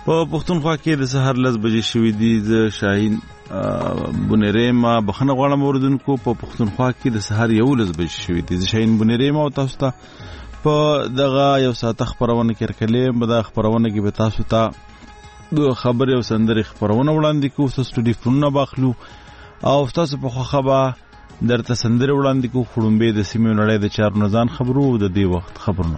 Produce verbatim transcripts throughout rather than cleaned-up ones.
په پښتونخوا کې د سهار لس بجې شوي دي. زه شاهین بونیریم بخښنه غواړم اوریدونکو. په پښتونخوا کې د سهار یولس بجې شوي دي. زه شاهین بونیریم او تاسو ته په دغه یو ساعته خپرونه کې رکلیم. په دغه خپرونه کې به تاسو ته د خبرې او سندرې خپرونه وړاندې کوو. ستاسو ټلیفونونه به اخلو او ستاسو په خوښه به درته سندرې وړاندې کوو. خړومبې د سیمې نړۍ د چارو نه ځان خبرو او د دې وخت خبرونه.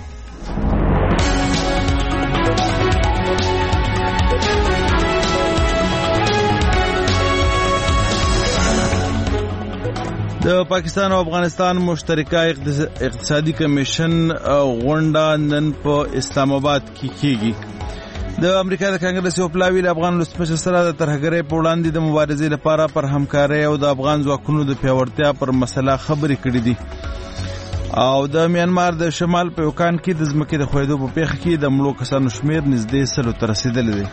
د پاکستان او افغانستان مشترکه اقتصادي کمیشن غونډه نن په اسلام آباد کې کیږي. د امریکا د کانګرس یو پلاوی له افغان ولسمشر سره د ترهګرۍ په وړاندې د مبارزې لپاره پر همکارۍ او د افغان ځواکونو د پیاوړتیا پر مسله خبرې کړې دي. او د میانمار د شمال په یوکان کې د ځمکې د ښویېدو په پیښه کې د مړو کسانو شمېر نږدې سلو ته رسېدلی دی.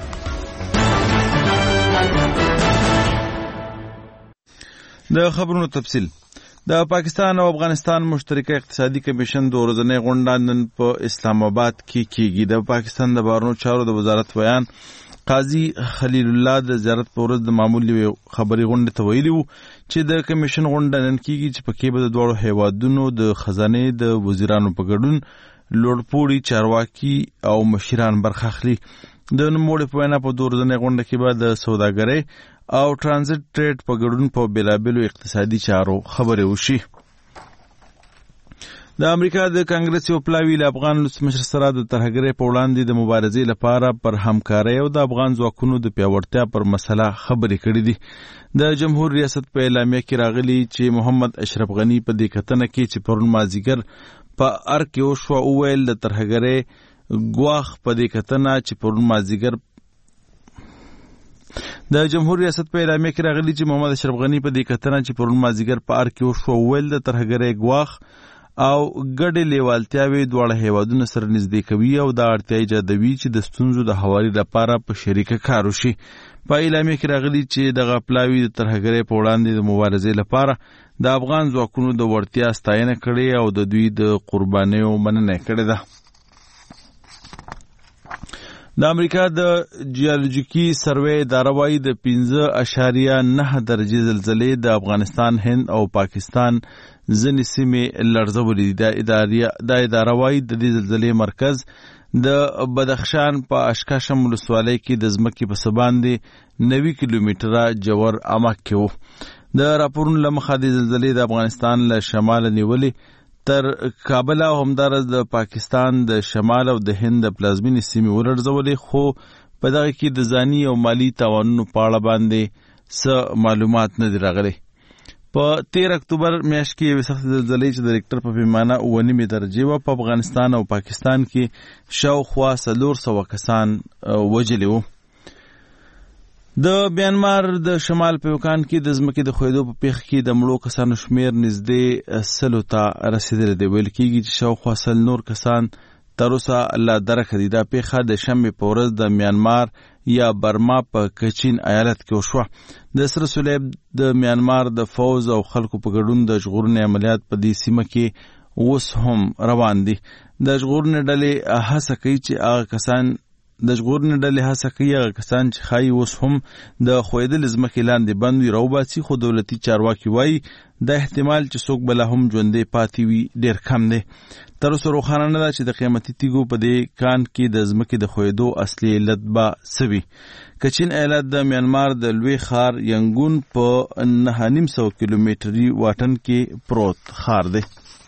د خبرونو تفصیل. د پاکستان او افغانستان مشترکه اقتصادي کمیشن د ورځنۍ غونډه نن په اسلام آباد کې کیږي. د پاکستان د بهرنیو چارو د وزارت ویان قاضي خلیل الله د زیارت په ورځ د معمولي خبري غونډې ته ویلي وو چې د کمیشن غونډه نن کیږي چې پکې به د دواړو هیوادونو د خزانې د وزیرانو په ګډون لوړپوړي چارواکي او مشران برخه اخلي. د نوموړي په وینا په دې ورځنۍ غونډه کې به د سوداګرۍ او ترانزیت ټریډ په ګډون په بیلابیلو اقتصادي چارو خبرې وشي. د امریکا د کانګرس یو پلاوی له افغان ولسمشر سره د ترهګرۍ په وړاندې د مبارزې لپاره پر همکارۍ او د افغان ځواکونو د پیاوړتیا پر مسله خبرې کړې دي. د جمهور ریاست په اعلامیه کې راغلي چې محمد اشرف غنی په دې کتنه کې چې پرون مازدیګر په ار کې وشوه وویل د ترهګرۍ ګواښ په دې کتنه چې پرون مازدیګر د جمهور ریاست په اعلامیه کې راغلي چې محمد اشرف غنی په دې کتنه چې پرون مازدیګر په ار کې وشوه وویل د ترهګرۍ ګواښ او ګډې لیوالتیاوې دواړه هیوادونه سره نږدې کوي او دا اړتیا ایجادوي چې د ستونزو د هواري لپاره په شریکه کار وشي. په اعلامیه کې راغلي چې دغه پلاوی د ترهګرۍ په وړاندې د مبارزې لپاره د افغان ځواکونو د وړتیا ستاینه کړې او د دوی د قربانیو مننه کړې ده. د امریکا د جیولوژیکي سروې اداره وايي د پنځه اعشاریه نه درجې زلزلې د افغانستان، هند او پاکستان ځینې سیمې لړزولې دي. دا اداره وايي د دې زلزلې مرکز د بدخشان په اشکاشم ولسوالۍ کې د ځمکې په څه باندې نوي کیلومتره ژور عمق کې و. د راپورونو له مخه د زلزلې د افغانستان له شماله نیولې تر کابل او همدارس د پاکستان د شمال او د هند د پلازمینې سیمې ولړزولې، خو په دغه کې د ځاني او مالی تاوانونو په اړه باندې څه معلومات نه دي راغلي. په تیر اکتوبر میاشت کې یوې سختې زلزلې چې د ریکټر په پیمانه اوه نیمې درجې وه په افغانستان او پاکستان کې شاوخوا څلور سوه کسان وژلي وو. د میانمار د شمال په یوکان کې د ځمکې د ښویېدو په پیښه کې د مړو کسانو شمېر نږدې سلو ته رسېدلی دی. ویل کېږي چې شاوخوا سل نور کسان تر اوسه لا درکه دي. دا پیښه د شنبې په ورځ د میانمار یا برما په کچین ایالت کې وشوه. د سره صلیب د میانمار د فوز او خلکو په ګډون د ژغورنې عملیات په دې سیمه کې اوس هم روان دي. د ژغورنې ډلې هڅه کوي چې هغه کسان د ژغورنې ډلې هڅه کوي هغه کسان چې ښایي اوس هم د ښویېدلې ځمکې لاندې بند وي راوباسي، خو دولتي چارواکي وایي دا احتمال چې څوک بله هم ژوندی پاتې وي ډېر کم دی. تر اوسه روښانه نه ده چې د قیمتي تیږو په دې کان کې د ځمکې د ښویېدو اصلي علت به څه وي. کچین ایالت د میانمار د لوی ښار ینګون په نهه نیم سوه کیلومتري واټن کې پروت ښار دی.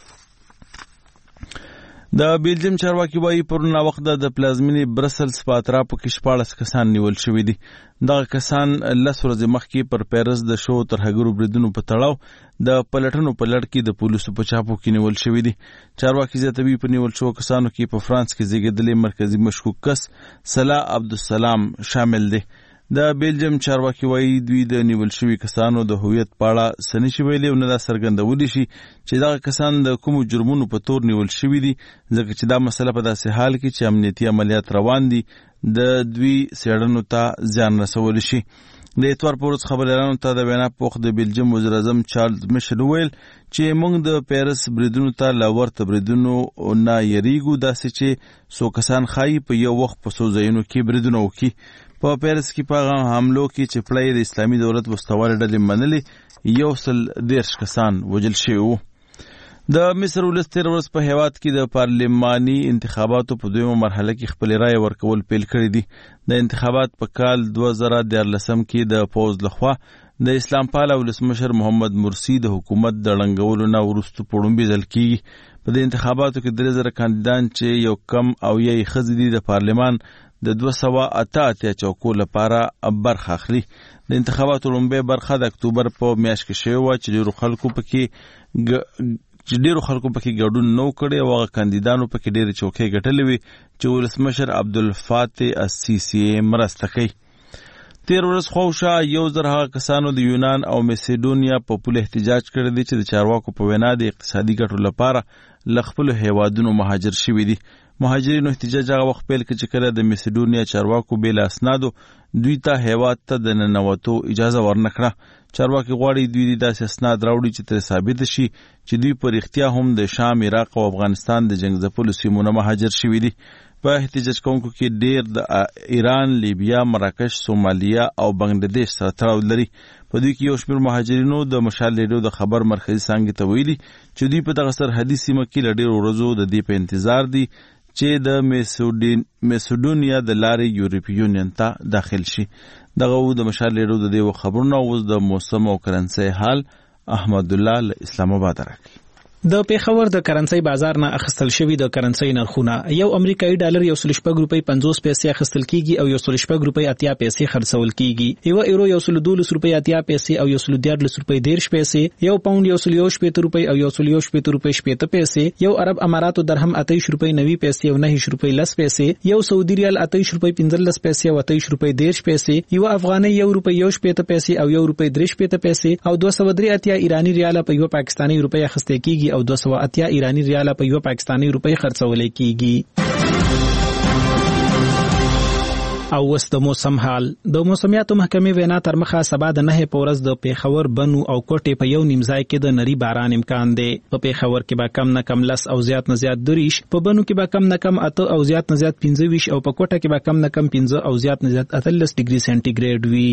د بیلجیم چارواکي وایي پرون ناوخته د پلازمینې برسلز په اطرافو کې شپاړس کسان نیول شوي دي. دغه کسان لس ورځې مخکې پر پیرس د شو ترهګرو بریدونو په تړاو د پلټنو په لړ کې د پولیسو په چاپو کې نیول شوي دي. چارواکي زیاتوي په نیول شوو کسانو کې په فرانس کې زیږېدلی مرکزي مشکوک کس صلاح عبدالسلام شامل دی. د بیلجیم چارواکي وایي دوی د نیول شوي کسانو د هویت په اړه څه نشي ویلی او نه دا څرګندولی شي چې دغه کسان د کومو جرمونو په تور نیول شوي دي، ځکه چې دا مسله په داسې حال کې چې امنیتي عملیات روان دي د دوی څېړنو ته زیان رسولی شي. د اتوار په ورځ خبريالانو ته د وینا پوښ د بلجیم وزیر اعظم چارلز میشل ویل چې موږ د پیرس بریدونو ته لا ورته بریدونو نه یریږو، داسې چې څو کسان ښایي په یو وخت په څو ځایونو کې بریدونه وکړي. په پیرس کې په حملو کې چې پړی د اسلامي دولت وسوالې ډلې منلې یو سل دېرش کسان وژل شوي وو. د مصر ولس تېره ورځ په هېواد کې د پارلماني انتخاباتو په دویمه مرحله کې خپلې رایې ورکول پیل کړي دي. د انتخابات په کال دوه زره دیارلسم کې د پوځ لخوا د اسلام پاله ولسمشر محمد مرسي د حکومت د ړنګولو نه وروسته په لومړي ځل کېږي. په دې انتخاباتو کې درې زره کاندیدان چې یو کم او یې ښځې دي د پارلمان د دوه سوه اته اتیا چوکو لپاره برخه اخلي. د انتخاباتو لومړۍ برخه د اکتوبر په میاشت کې شوې وه چې ډېرو خلکو پکې چې ډیرو خلکو پکې ګډون نو کړي او هغه کاندیدانو پکې ډېرې چوکۍ ګټلې وي چې ولسمشر عبدالفاتح السیسی مرسته کوي. تېر ورځ خواوشا یو زر هغه کسانو د یونان او میسیډونیا په پوله احتجاج کړی دی چې د چارواکو په وینا د اقتصادي ګټو لپاره له خپلو هیوادونو مهاجر شوي دي. مهاجرینو احتجاج هغه وخت پیل کړ چې کله د میسیډونیا چارواکو بې له اسنادو دوی ته هیواد ته د ننوتو اجازه ورنه کړه. چارواکي غواړي دوی داسې اسناد راوړي چې ترې ثابته شي چې دوی په رښتیا هم د شام، عراق او افغانستان د جنګ ځپلو سیمو نه مهاجر شوي دي. په احتجاج کوونکو کې ډېر د ایران، لیبیا، مراکش، سومالیا او بنګلادیش سره تړاو لري. په دوی کې یو شمېر مهاجرینو د مشال ریډیو د خبر مرکزي څانګې ته ویلي چې دوی په دغه سرحدي سیمه کې له ډېرو ورځو د دې په انتظار دي چې د میسیډونیا د لارې یورپي یونین ته داخل شي. دغه و د مشال ریډیو د دې خبرونه. اوس د موسم او کرنسۍ حال احمد الله له اسلام آباد راکړي. د پیښور د کرنسۍ بازار نه اخیستل شوی د کرنسۍ نرخونه: یو امریکایي ډالر یو سل شپږ روپۍ پنځوس پیسې اخیستل کیږي او یو سل شپږ روپۍ اتیا پیسې خرڅول کیږي. یو ایرو یو سل دولس روپۍ اتیا پیسې او یو سل دیارلس روپۍ دېرش پیسې. یو پاوند یو سل یو شپېته روپۍ او یو سل یو شپېته روپۍ شپېته پیسې. یو عرب اماراتو درهم اتهیش روپۍ نوي پیسې او نهیش روپۍ لس پیسې. یو سعودي ریال اتهیش روپۍ پنځلس پیسې او اتهیش روپۍ دېرش پیسې. یو افغانۍ یو روپۍ یو شپېته پیسې او یو روپۍ درې شپېته پیسې او دوه سوه درې اتیا ایراني ریاله په یو پاکستاني روپۍ اخیستل کیږي او دوه سوه اتیا ایرانی ریاله په یو پاکستاني روپۍ خرڅول کیږي. او وس د موسم حال. د موسمیاتو محکمې وینا تر مخه سبا د نه په ورځ د پیښور، بنو او کوټې په یو نیم ځای کې د نری باران امکان دی. په پیښور کې به کم نه کم لس او زیات نه زیات دریش، په بنو کې به کم نه کم اته او زیات نه زیات پنځه ویش او په کوټه کې به کم نه کم پنځه او زیات نه زیات اتلس ډیګري سانتیګریډ وي.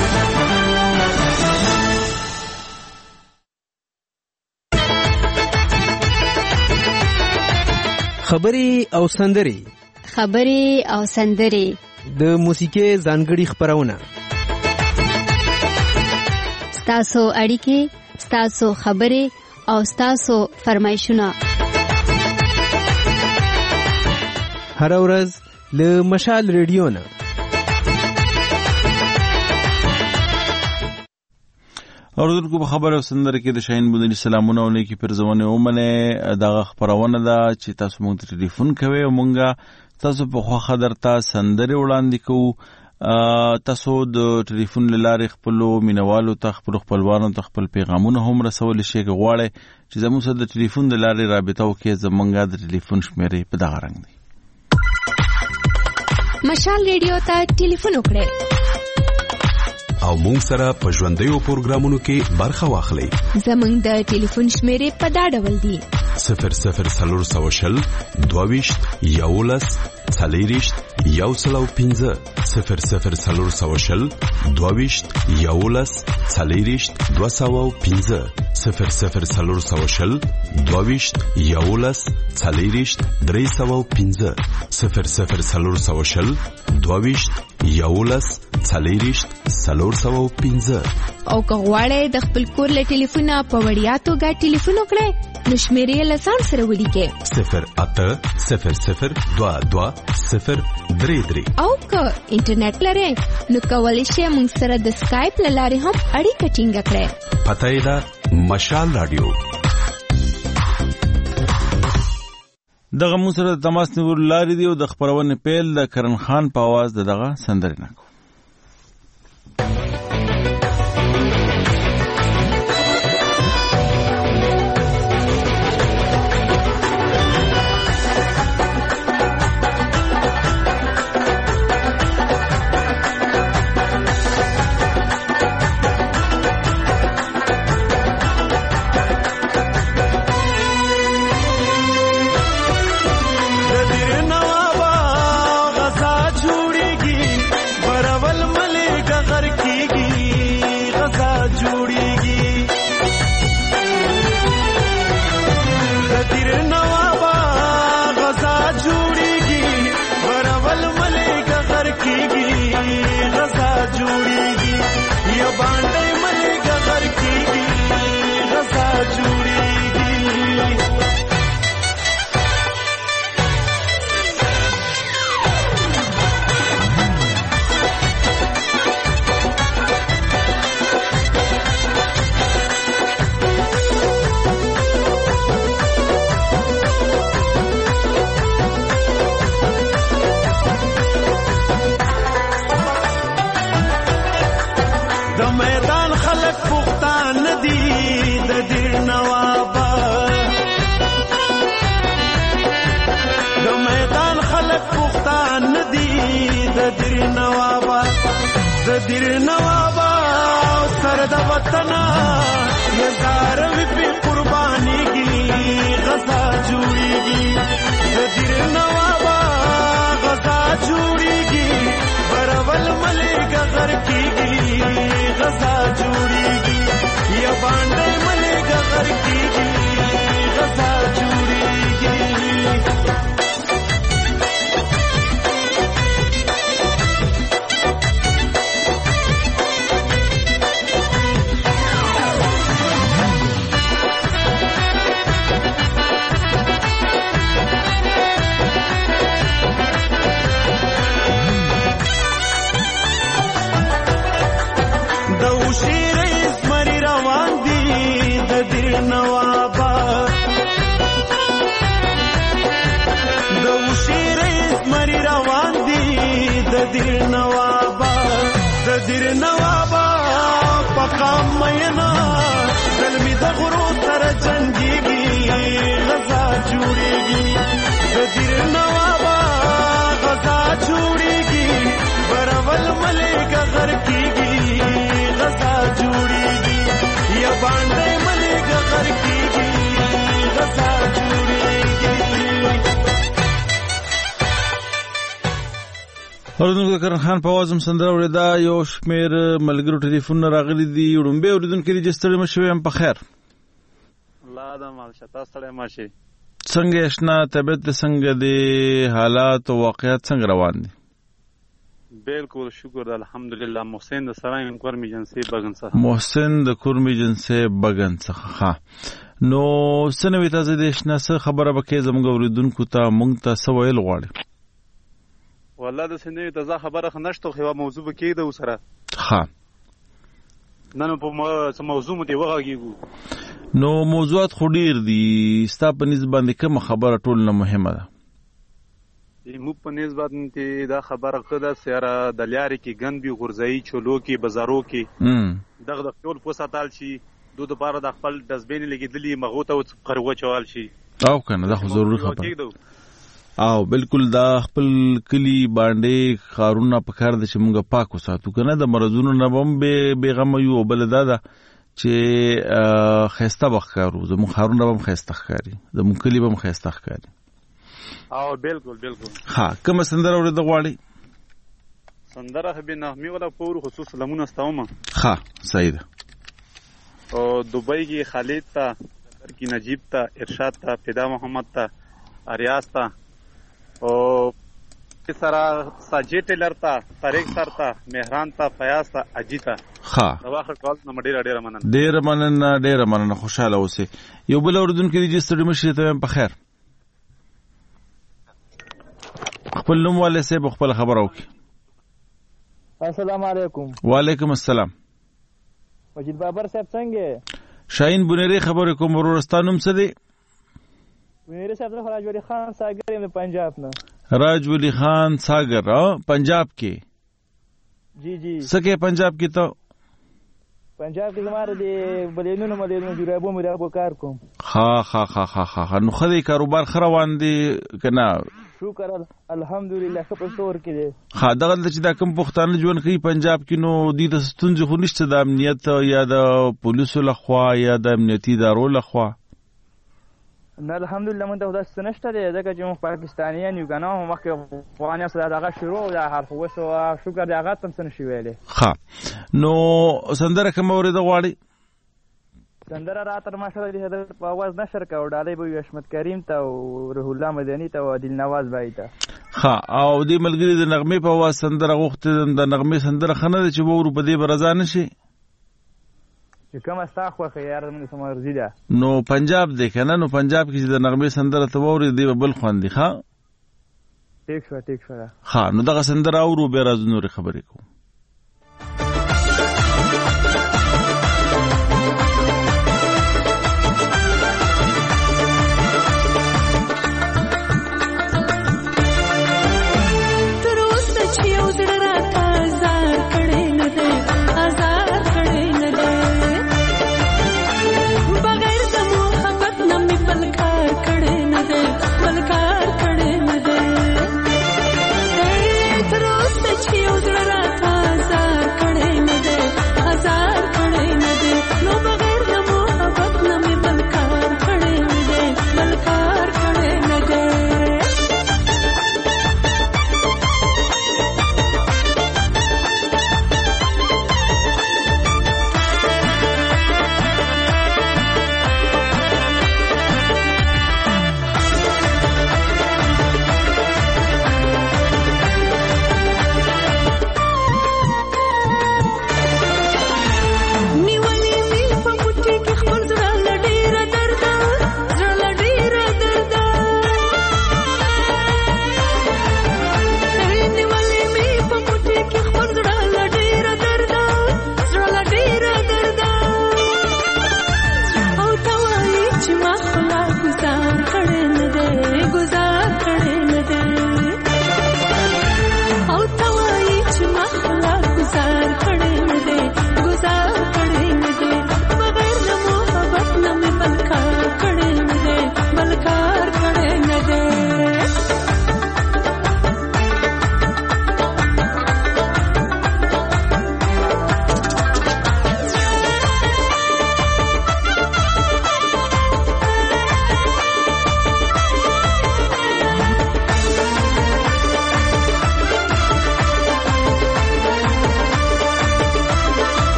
خبري او سندري خبري او سندري د موسیقي ځانګړي خبرونه، ستاسو اړیکې، ستاسو خبري او ستاسو فرمایشونه هر ورځ له مشال ریډیو نه. اوردونکو په خبر او سندره کې د شاهین بودنی سلامونه او نیکی پرزونه ومنه. دغه خبرونه ده چې تاسو مونږ ته ټلیفون کوئ او مونږه تاسو په خوښه درته سندره وړاندې کوو. تاسو د ټلیفون لارې خپل مینوالو ته، خپل خپلوانو ته خپل پیغامونه هم رسول شي. که غواړئ چې زموږ سره د ټلیفون د لارې رابطه وکړئ، زمونږ د ټلیفون شمیرې په دغه رنګ دی: مشال ریډیو ته ټلیفون وکړئ او مونږ سره په ژوندیو پروګرامونو کې برخه واخلئ. زمونږ د ټلیفون شمیرې په دا ډول دي: صفر صفر څلور سوه شل دوه ویشت یولس څلېرویشت یو سل او پنځه، صفر صفر څلور سوه شل دوه ویشت یولس څلېرویشت دوه سوه او پنځه، صفر صفر څلور سوه شل دوه ویشت یولس څلېرویشت درې سوه او پنځه، صفر صفر څلور سوه شل دوه ویشت یولس څلېرویشت څلور سوه او پنځه. او که غواړئ د خپل کور له ټلیفونه په وړیا توګه ټلیفون وکړئ، نو شمیرې له ځان سره ولیکئ: صفر اته صفر صفر دوه دوه صفر درې درې. او که انټرنیټ لرئ نو کولی شئ موږ سره د سکایپ له لارې هم اړیکه ټینګه کړئ. پته یې ده مشال رادیو. دغه مو سره د تماس نیولو لارې دی او د خپرونې پیل د کرن خان په آواز د دغه سندرې نه کوو. د دیر نوابا د دیر نوابا سر د وطن یزار وی په قربانی کی غزا جوړیږي د دیر نوابا غزا جوړیږي برول ملګا غر کیږي غزا جوړیږي یا باندې ملګا غر کیږي غزا جوړیږي دیر نوابا د دیر نوابا پقام مینا دلمی د غرو تر جنگیږي غزا جوړیږي د دیر نوابا غزا جوړیږي برول ملګا غر کیږي غزا جوړیږي یا باندې ملګا غر کیږي غزا جوړیږي. اوریدونکو د کرن خان په आवाज هم سندره اورېدا. یو شمېر ملګرو ټلیفونونه راغلي دي. وړومبی اوریدونکي دي چې ستړي مه شوئ هم په خیر. الله د مالشه تاسو ستړي مه شئ. څنګه یې اشنا طبیعت دې څنګه دی حالات او واقعیات څنګه روان دي؟ بالکل شکر الحمدلله. محسن د سرایم کورمي جنسي بغن څخه. محسن د کورمي جنسي بغن څخه. ها نو څه نوې تازه دې اشنا څه خبره به کې زموږ اوریدونکو ته موږ ته څه ویل غواړي؟ والله د سنوي تازه خبره خو نشته خو موضوع به کېده وسره. ها نن په څه موضوع مو دی وغږیږو. نو موضوعات خو ډیر دي. ستا په نسبت باندې کومه خبره ټول نه مهمه ده؟ موږ په نسبت باندې دا خبره خده سره د لارې کې ګند وي غورځایي چولو کې بازارو کې دغه د ټول پوساتال شي دو د پاره د خپل دزبین لګیدلی مغو ته قرغه چوال شي او کنه دا خو ضروري خبره او بالکل دا خپل کلی باندې خارونه په کار د چې مونږه پاک وساتو کنه د مرزونو نه بم به بیغم یو بل دا ده چې خسته بخارو زمو خارونه بم خسته ښکاری زمو کلی بم خسته ښکاری او بالکل بالکل. ها کوم سندره ورته غواړي؟ سندره به نغمه ولا پور خصوص لمون استومه. ها صحیح ده. او دبئی کې خالد تا کی نجیب تا ارشاد تا پیدا محمد تا اریاض تا او سرا ساجی ټیلر تا طارق سر تا مهران تا فیاض تا اجی تا. ها دا واخر کال نو ډیر ډیر مننه. ډیر مننه ډیر مننه خوشاله اوسئ. یو بل اوردونکو دي چې ستړي مشي ته په خیر. خپل نوم والے سے خپل خبر او کی. السلام علیکم. وعلیکم السلام. مجید بابر صاحب څنګه؟ شاهین بنيري خبر کوم ورستانوم څه دی؟ بنيري صاحب نه راج ولی خان ساګر یم پنجاب نه. راج ولی خان ساګر پنجاب کې. جی جی. سکه پنجاب کې ته پنجاب کې زماره دی بلینونو مدینونو جوړابو مې راغو کار کوم. ها ها ها ها ها نو خدای کاروبار خروان دي کنه؟ شکر الحمدلله خپل تور کې دی. ها دغه چې دا کوم پښتانه ژوند کوي پنجاب کې نو د دې ستونزې خو نشته د امنیت یا د پولیسو لخوا یا د امنیتي ادارو لخوا؟ نه الحمدلله مونږ ته داسې نشته دی ځکه چې موږ پاکستانیان یو کنه مخکې افغانیان سره دغه شروع دا حرف وسو شکر دی هغه تم څه نشي ویلې. ها نو سندره کوم اورېده غواړي؟ سندره را تر ماشاءالله دې حضرت په आवाज نشر کا او ډالۍ به حشمت کریم ته او روح الله مدني ته او دل نواز بای ته. ها او دې ملګری د نغمه په आवाज سندره غوښته د نغمه سندره خنه چې وورو په دې برزا نشي چې کوم استا خو خيار موږ سمورزي ده. نو پنجاب دی کنه نو پنجاب کې د نغمه سندره ته ووري دی بل خوندي. ها ټیک شو ټیک شو. ها نو دغه سندره اورو به راز نور خبرې کوم.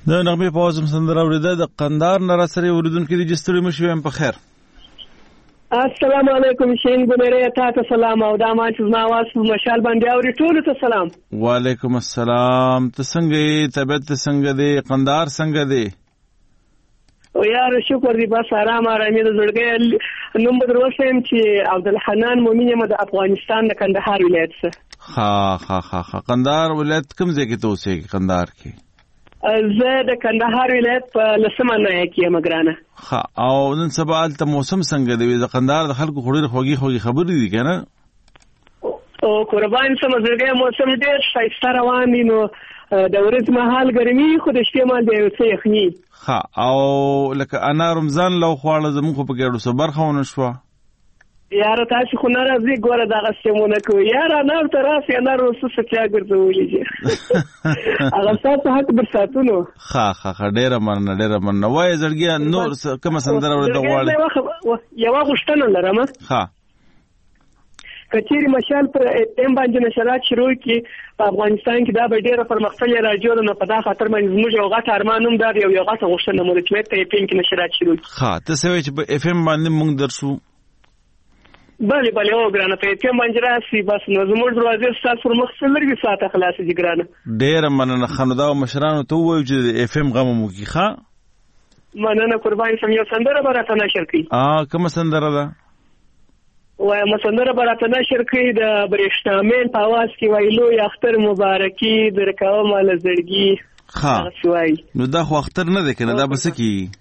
د نغمه په واسم سندره اوریده د قندار نه را سره اوریدونکو د جستړي مشو هم په خیر. السلام علیکم شین ګنره ته سلام او دا ما چې ما واس مشال باندې اوري ټول ته سلام. وعلیکم السلام. ته څنګه طبیعت څنګه دی قندار څنګه دی؟ او یار شکر دی بس آرام آرامي د زړګي نوم بدر وسم چې عبدالحنان مومن یم د افغانستان د کندهار ولایت څخه. ها ها ها ها قندار ولایت کوم ځای کې ته اوسېږې قندار کې؟ زه د کندهار ولایت په لسمه ناحیه کې یم ګرانه. ها او نن سبا هلته موسم څنګه دی؟ د قندار د خلکو خو ډېرې خوږې خوږې خبرې دي که نه؟ او قربان سم زړګی موسم ډېر ښایسته روان دی نو د ورځ مهال ګرمي خو د شپې مهال د یو څه یخني. ها او لکه انا رمضان لو خواړه زموږ خو په ګډو څه برخه ونه شوه. یاره تاسو خو نه راځئ ګوره دغه سیمونه کوي یاره انار ته راسئ انار اوس څه چا ګرځولي دي هغه ستاسو حق در ساتونو. ښه ښه ښه ډېره مننه ډېره مننه. وایه زړګیه نور کومه سندره اورېدل غواړې؟ یوه غوښتنه لرم ښه که چیرې مشال پر ایم باندې نشرات شروع کړي په افغانستان کې دا به ډېره پرمختللې راډیو ده نو په دا خاطر باندې زموږ یو غټ ارمان هم دا دی یو یو غټه غوښتنه مو ده چې باید په اف ام کې نشرات شروع کړي. ښه ته څه وایې چې په اف ام باندې موږ درشو؟ بله بله او ګرانه په اف ام باندې راسي بس نو زموږ دروازې ستاسو پر مخ څه لرګي ساعته خلاصه دي ګرانه. ډېره مننه ښه نو دا مشرانو ته ووایو چې د اف ام غم مو وکړي. ښه مننه قربان سم. یو سندره به راته نشر کړي؟ کومه سندره ده؟ وایم سندره به راته نشر کړي د برېښنامین په اواز کې وایي لوی اختر مبارکي درکومه له زړګي. ښه نو دا خو اختر نه دی که نه دا به څه کېږي؟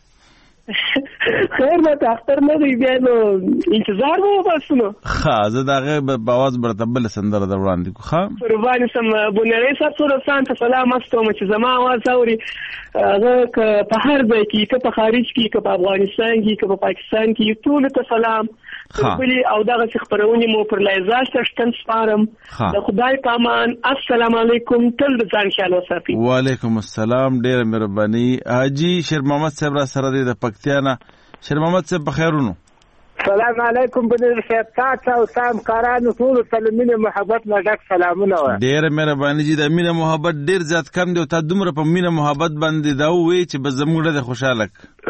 خیر به ته اختر نه دی بیا نو انتظار به وباسو نو. ښه زه د هغې په اواز به راته بله سندره در وړاندې کړو. ښه قربان سم. بونیرۍ صاحب څو دوستان ته سلام است کوم چې زما اواز اوري هغه که په هر ځای کې که په خارج کې که په افغانستان کې که په پاکستان کې ټولو ته سلام. بلې او دغسې خپرونې مو پر لایزاج ته شتن سپارم. د خدای په امان. السلام علیکم. تل د ځان خیال وساتئ. وعلیکم السلام. ډېره مهرباني. حاجي شیر محمد صاحب را سره دی د پکتیا نه. شیر محمد صاحب په خیرونو. سلام علیکم بنیر صاحب تاسو او تاسو کارانو ټولو ته له مینې محبت نه ډک سلامونه وایه. ډېره مهرباني جي د مینه محبت ډېر زیات کم دی او تا دومره په مینه محبت باندې دا ووایې چې بس زموږ ډېر خوشحاله کړه.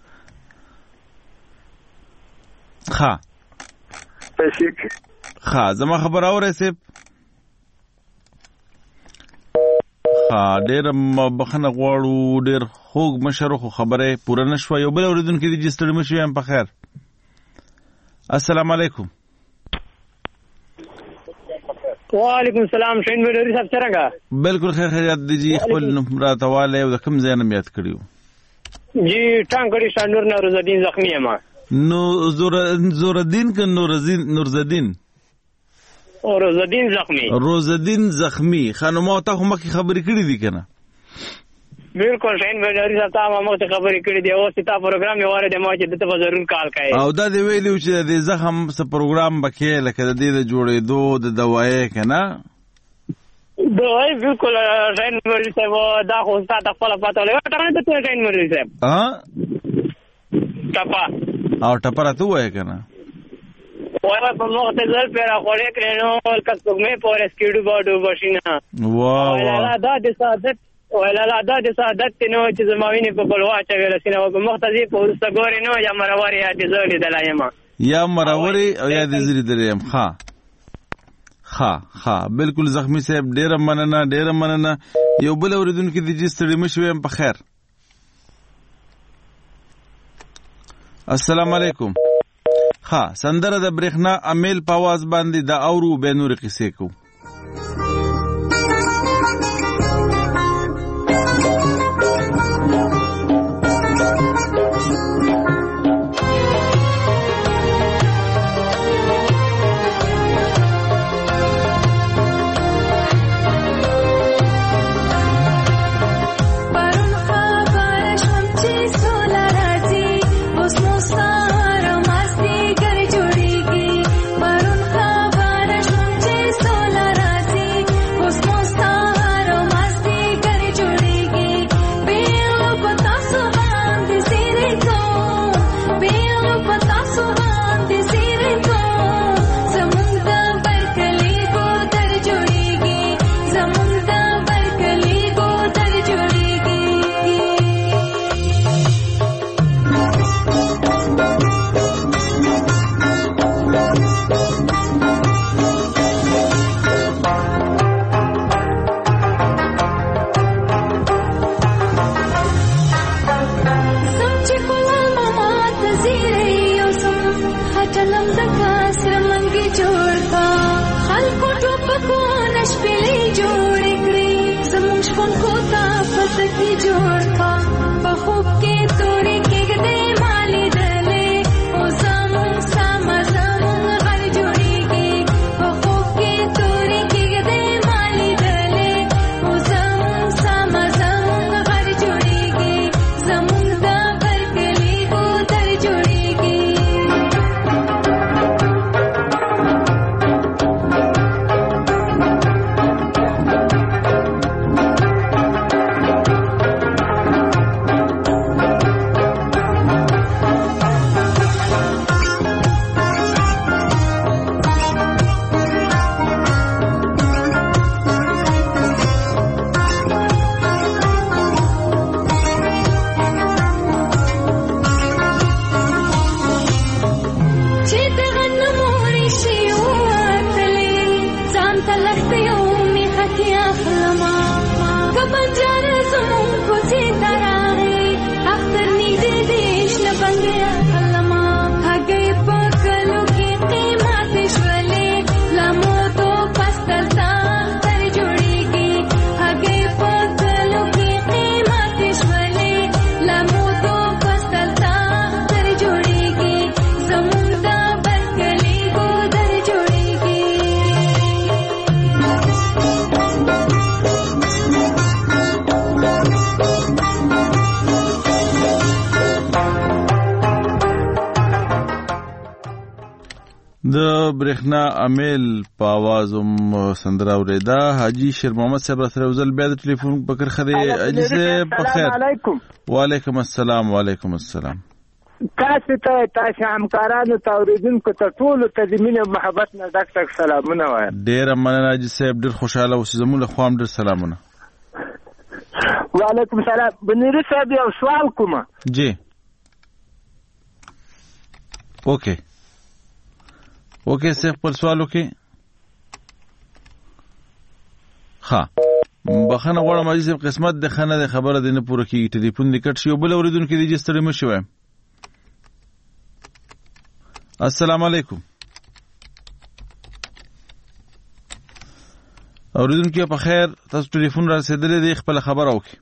ښه ښه زما خبر اورئ صاحب؟ ښه ډېره بخښنه غواړو ډېر خوږ مشر خو خبره یې پوره نه شوه. یو بل اورېدونکی دی چې ستړي مه شوي هم په خیر. السلام علیکم. وعلیکم السلام. شهین مدري صاحب څرنګه؟ بالکل خیر خیریت دی جي. خپل نوم راته والی او د کوم ځای نه م یاد کړي وو؟ جي ټانګړي شانور نه روزالدین زخمي یم. نو زورالدین که نورزدین؟ روزالدین زخمی. روزالدین زخمی. خانو ما تا خو مخکې خبرې کړي دي که نه؟ بالکل شهین بهداري صاحب تا ما مخکې خبرې کړي دي. اوس چې تا پروګرام یې واورېدی ما چې دته به ضرور کال کوې او دا دې ویلي وو چې د دې زخم څه پروګرام به کوې لکه د دې د جوړېدو د دوایۍ که نه؟ دوایي بالکل شهین بهداري صاحب دا خو ستا ته خپله پته وله. یوه ټپه نه ته شهین بهداري صاحب ټپه او ټپه راته ووایه که نه؟ وایه په مختصر پیره خوړې کړې نو لکه سپوږمۍ په ورځ کې ډوبه ډوبه شینه. وایلالا دا د سعادت وایلالا دا د سعادت دی نو چې زما وینې په بل واچوې رسینه و په مختصر په وروسته ګورې نو یا مرورې یا دې زه لیدلی یم یا مرورې او یا دې زه لیدلی یم. ښه ښه ښه بالکل زخمي صاحب ډېره مننه ډېره مننه. یو بل اورېدونکي دی چې ستړي مه شوي یم په خیر. السلام علیکم. ها سندره د برېښنا امیل په आवाज باندې دا اورو به نور قصې کو. सोला की जोड़ का बखूब के तोरे के गदे माली दले ओ ज़ामुन सामा ज़ामुन घर जोड़ेगी बखूब के तोरे के गदे माली दले ओ ज़ामुन सामा ज़ामुन घर जोड़ेगी ज़ामुन दा बरकली को दर जोड़ेगी د برېښنا امیل په आवाज هم سندره اوریدا. حاجی شیر محمد صاحب سره وزل بیا د ټلیفون په کرخه دی. حاجی صاحب بخیر. علیکم. وعلیکم السلام. وعلیکم السلام. تاسو ته تاسو همکارانو ته اوریدونکو ته ټول ته د مینې محبت نه ډک ډک سلامونه وایم. ډیر مننه حاجی صاحب، ډیر خوشاله اوسئ. زموږ له خوا هم ډیر سلامونه. وعلیکم السلام. بنيري صاحب یو سوال کوم. جی اوکے اوکے صاحب پر سوال وکي. ها بخنه غواړم حاجی صاحب، قسمت د خنه د خبره د نه پوره کیږي. ټلیفون د کټ شي او بل اوریدونکو دی جستړی مشي وایم. السلام علیکم. اوریدونکو په خیر، تاسو ټلیفون را رسیدلې دی، خپل خبر اوکي.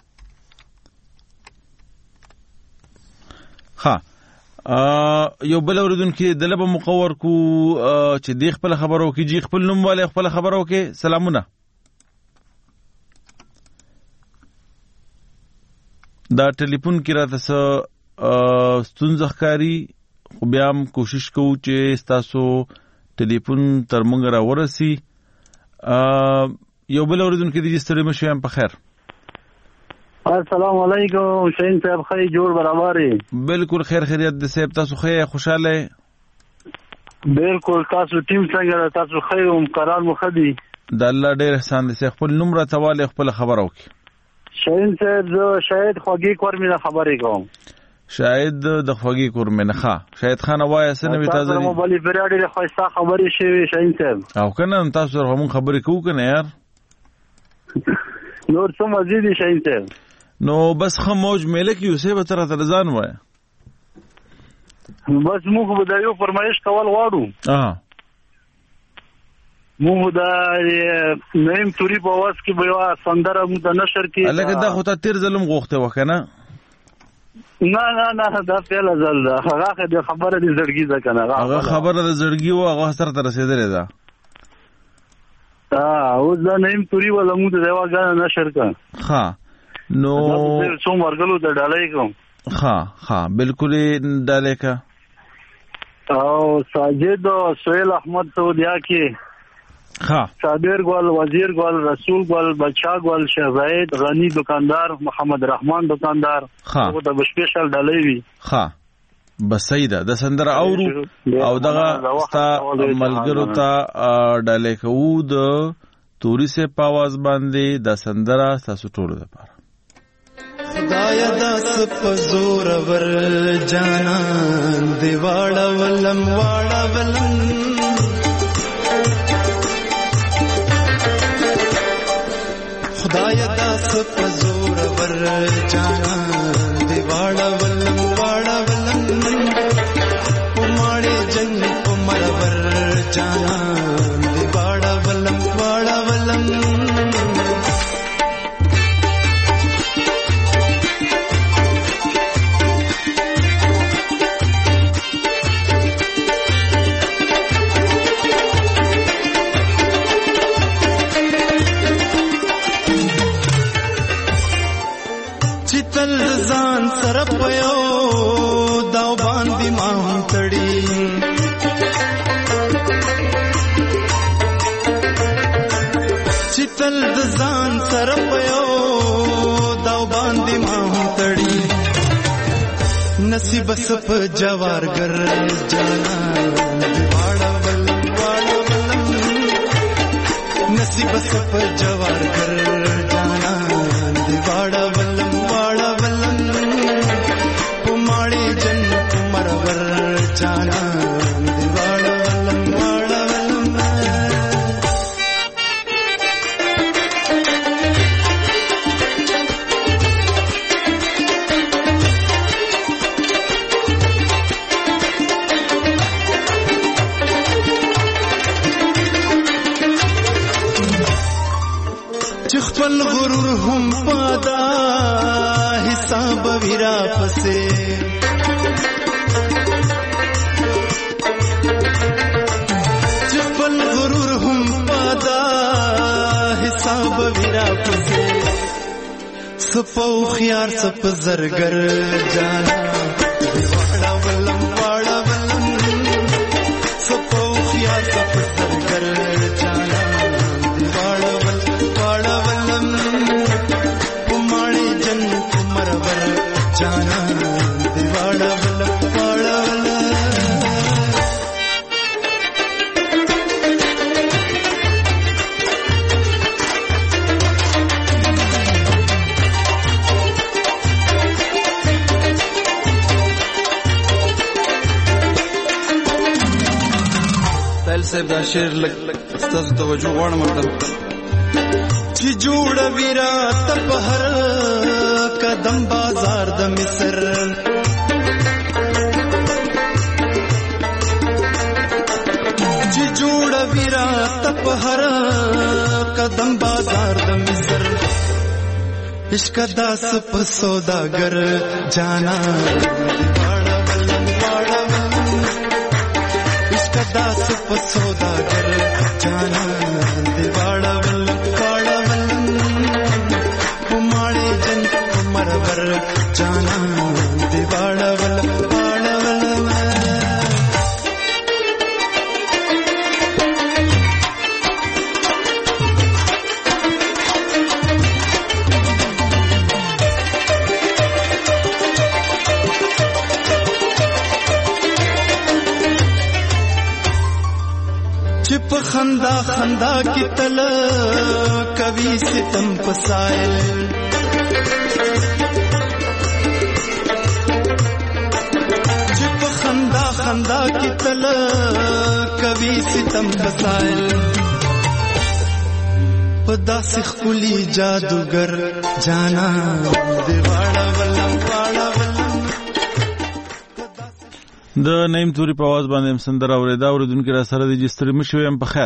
ها یو بل اوریدونکو دله به مقور کو چې دی خپل خبر اوکي. جی خپل نوم والے خپل خبر اوکي. سلامونه. دا ټلیفون کې راته څه ستونزه ښکاري، خو بیا هم کوشش کوو چې ستاسو ټلیفون تر موږ راورسي. یو بل اوریدونکو دی ستړي مشي هم په خیر. السلام علیکم حسین صاحب، خی جوړ برابر یې؟ بالکل خیر خیریت د صاحب. تاسو خی خوشاله؟ بالکل. تاسو ټیم څنګه ده؟ تاسو خی او قرار مو خدي؟ د الله ډیر احسان دي. خپل نوم را تواله خپل خبر اوکي. شاهین صاحب زه شاید خوږی کور مینه خبرې کوم. شاید د خوږی کور مینه ښه. شاید خان وای اسنه وی تاسو مو بلی فریادي له خوښه خبرې شوی شاهین صاحب. او کنه تاسو سره هم خبرې کوو کنه یار. نور څه مزید شاهین صاحب؟ نو بس خموج ملک یوسف تر تلزان وای. بس موږ به دا یو فرمایش کول غواړو. اه موږ دا نیم توري په واس کې به یو سندره مو د نشر کې. لکه دا خو ته تیر ظلم غوښته وکنه. نه نه نه دا پیل ځل دا هغه خبره دې زړګي ده کنه. هغه خبره د زړګي او هغه سره تر رسیدلې ده. اه اوس دا نیم توري ولا مو د دیوا غا نشر کا. ها نو څو مرګلو د ډالۍ کوم. ها ها بالکل ډالۍ کا. او ساجد او سہیل احمد سعودیا کې ها صابر ګل، وزیر ګل، رسول ګل، بچا ګل، شهزاد غنی دکاندار، محمد رحمان دکاندار. ها او د سپیشل ډالۍ وی. ها بس سیده د سندره اورو او دغه ستا ملګرو ته ډالۍ کوو د توري سه پاواز باندې د سندره تاسو ټولو لپاره. خدایا داس پزور ور جانان دی واړه ولم واړه ولم خدایا داس پزور ور جانان دی واړه ولم واړه ولم پماړې جن پمر ور جانان دی واړه ولم واړه ولم تل ځان سره پيو دا باندې ما هم تړي چې تل ځان سره پيو دا باندې ما هم تړي نصیب سپ جوارګر جانا واړه ول واړه ول نصیب سپ جوارګر جانا واړه ول واړه ول پماړي جن مرور جانا واړه ول واړه ول خپل غرور هم پادا حساب ویرا پسے خپل غرور هم پادا حساب ویرا پسے سپو خيار سپ زرگر جانا واڑا ولم واڑا ولم سپو خيار سپ زرگر جانا واڑا ولم واڑا ولم پماڑی جن مرور جانا واڑا ولم واڑا ولم تل صاحب دا شعر لګ ستاسو توجه غواړم ورته چې جوړ ویرا تپ هر قدم بازار د مصر چې جوړ ویرا تپ هر قدم بازار د مصر عشق داس په سوداګر جانا واړه ولم واړه ولم عشق داس په سوداګر جانا واړه ولم واړه ولم پماړي جن مرور جانا واړه ولم واړه ولم چپ خندا خندا کی تل کبھی ستم پسائل چپ خندا خندا کی تل کبھی ستم پسائل پدا سخلی جادوگر جانا دیواڑا ولم واڑا ولم د نیم توري په आवाज باندې سندره اوریدا اوریدونکو را سره د جستری مشوي هم په خیر.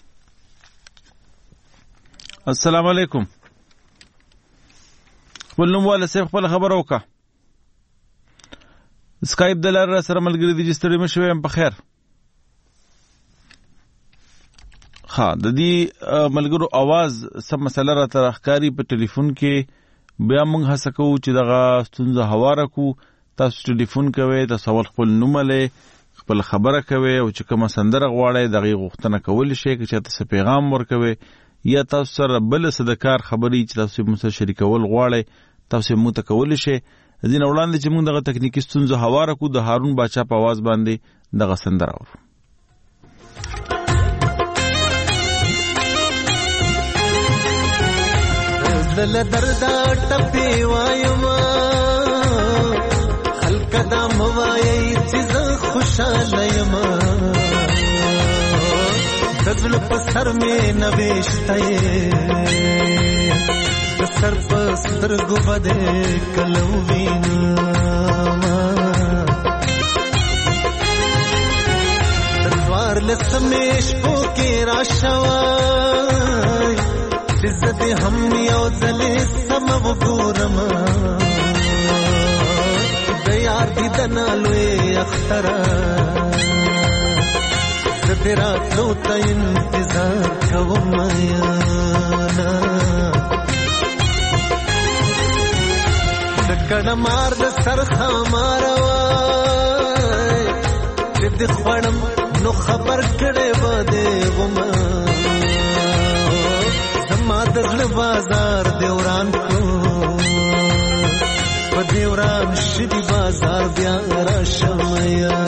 السلام علیکم. خپل نوم والا سیف خپل خبر وکړه. سکایپ دلار را سره ملګری د جستری مشوي هم په خیر. ها د دې ملګرو आवाज سم مسله را تر اخکاری په ټلیفون کې بیا موږ هڅه کوو چې دغه ستونزه هواره کو. تاسو ټلیفون کوئ تاسو اول خپل نوم لې خپل خبره کوئ او چې کومه سندره غواړئ دغه غوښتنه کولی شئ چې تاسو پیغام ورکوئ یا تاسو سره بل څه د کار خبرې چې تاسو مو سره شریکول غواړئ تاسو مو ته کولی شئ. ځینې وړاندې چې موږ دغه تکنیکی ستونزه هواره کو د هارون باچا په आवाज باندې دغه سندره اورو. دل دردا ټپي وایما کدا موایي چې زه خوشاله یم دزل په سر مې نوښته د سر په سترګو باندې کلو وینا دوار لسمېش په کې راشوي عزت هم یو ځلې سم وګورم یار دیدنا لوی اخترا زدرا تو تا انتظار کوم یانا کړه مار د سر خمار وای چې د خړم نو خبر کړي بده ومه زما د بازار دیوران کو په دیوران شدي بازار بیا را شمیا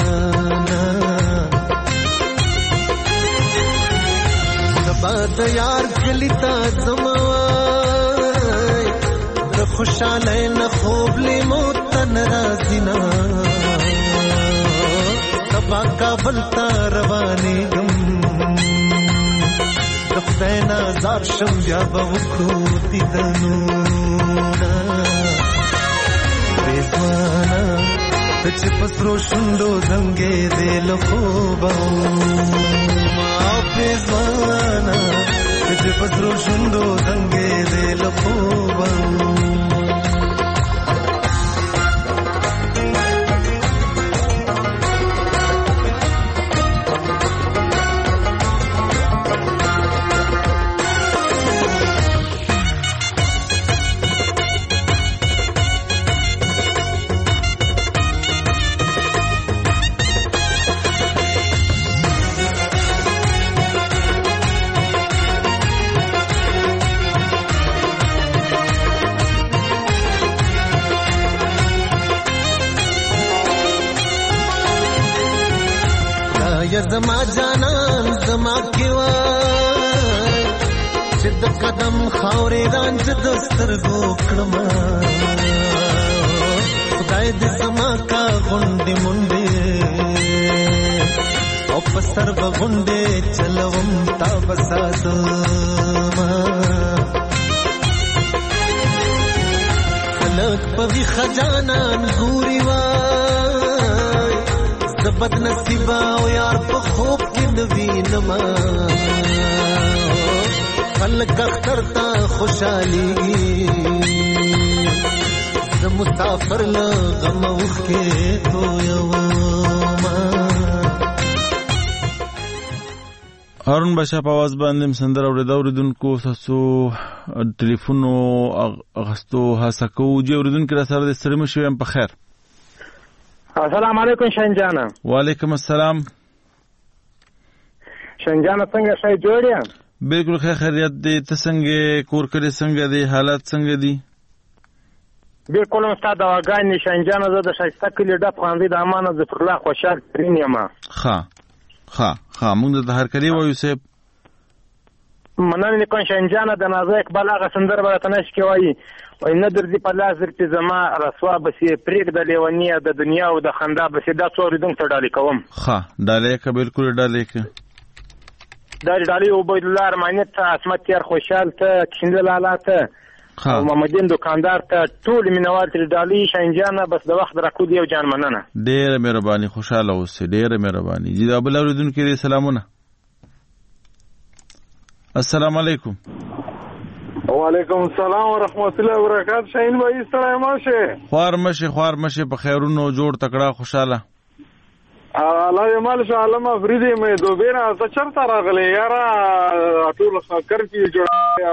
سبا د یار کلیتا زموای د خوشاله نه خوب لی موت ناراضینا سبا کابل تا رواني غم د خدای نازار شم بیا به وکړو دیدنو بېزوانا ته چې په سرو شونډو زنګې دې له خوبه ما بېزوانا ته چې په سرو شونډو زنګې دې له خوبه زما جانان زما کیوای چې د قدم خاورې رانج د سترګو کړم خدای دې زما کا غونډې مونډې او په سر به غونډې چلوم تا بساتم خلک په ویښه جانان ګوري وای بد نصیبا او یار په خوب کې نوینما خلک اختر ته خوشالي زه مسافر له غم اوښکې تویوما هارون باشا په आवाज باندې سندره اورېده اوریدونکو تاسو ټلیفونو اغستو هڅه کوو چې اوریدونکو را سره د ستړي مشو یم په خیر السلام علیکم شنجانا وعلیکم السلام شنجانا څنګه شای جوړ یم بالکل خیر خیریت دی ته څنګه کور کړي څنګه دی حالات څنګه دي بالکل استاد واګانی شنجانا زه د شایسته کلی ډپ خاندې د امانت ظفر الله خوشحال ترین یم ها ها ها موږ د هر کلی وایو سیب مننه کوم شنجانا د نازو اقبال هغه سندر به تنش کې وایي وای نه درځي په لاس درته زما رسوا بسې پریک د لیونیا د دنیا او د خندا بسې دا څو ریدون ته ډالې کوم ها ډالې که بالکل ډالې که دا ډالې عبید الله ارماني ته عصمت یار خوشحال ته کشندل لالا ته او محمدین دکاندار ته ټول مینوال تر ډالې شنجانه بس د وخت راکو دی او جان مننه ډېره مهرباني خوشاله اوسې ډېره مهرباني جی دا بل اوریدونکو دې سلامونه السلام علیکم وعلیکم السلام ورحمت الله وبرکاته شاهین بھائی ستړی ماشه خوار مشه خوار مشه په خیرونو جوړ تکړه خوشاله الله دې مال شه علامه افریدی مې دوبیره ته چرته راغلی یاره ټول خکر کې جوړ